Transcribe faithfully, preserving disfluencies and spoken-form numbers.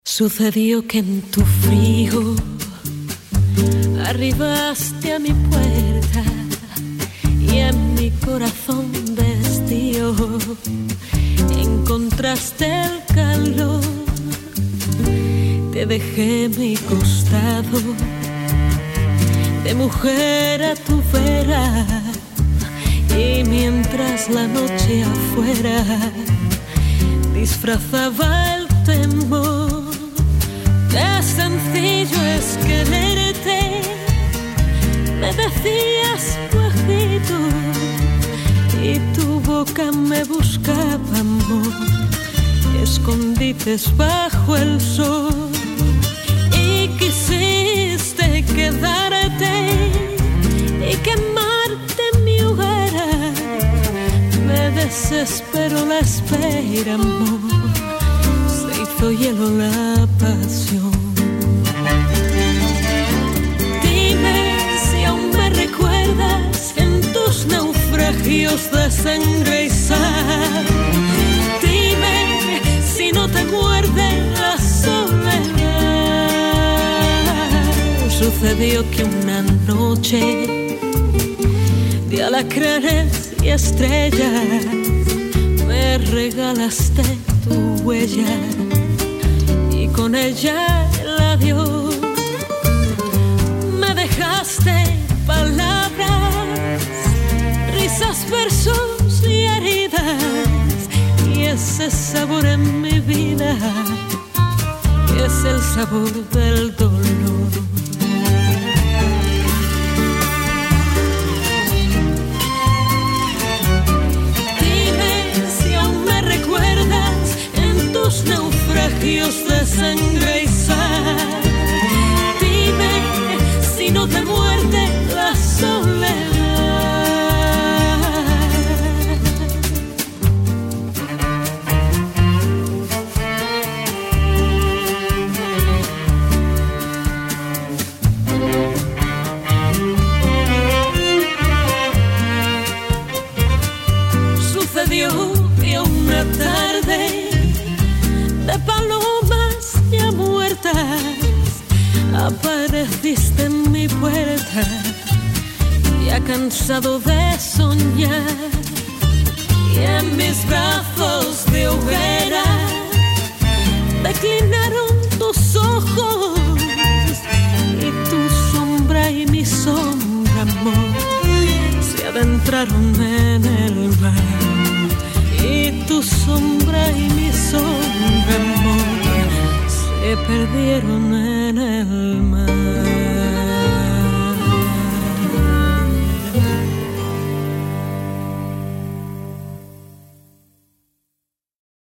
Sucedió que en tu frío arribaste a mi puerta y en mi corazón vestido encontraste el calor. Te dejé mi costado de mujer a tu vera y mientras la noche afuera disfrazaba el temor. Qué sencillo es quererte, me decías bajito y tu boca me buscaba amor, escondites bajo el sol y quisiste quedarte y quemarte en mi hoguera. Me desesperó la espera, amor, se hizo hielo la pasión. Dime si aún me recuerdas en tus naufragios de sangre y sal. Dime si no te muerde la soledad. Sucedió que una noche de alacranes y estrellas me regalaste tu huella y con ella el adiós. Me dejaste palabras, risas, versos y heridas, y ese sabor en mi vida es el sabor del dolor. Naufragios de sangre y sal. Dime si no te muerde la soledad. Sucedió que una tarde de palomas ya muertas apareciste en mi puerta, ya cansado de soñar, y en mis brazos de hoguera declinaron tus ojos y tu sombra y mi sombra, amor, se adentraron en el mar. Y tu sombra y mi sombra, amor, se perdieron en el mar.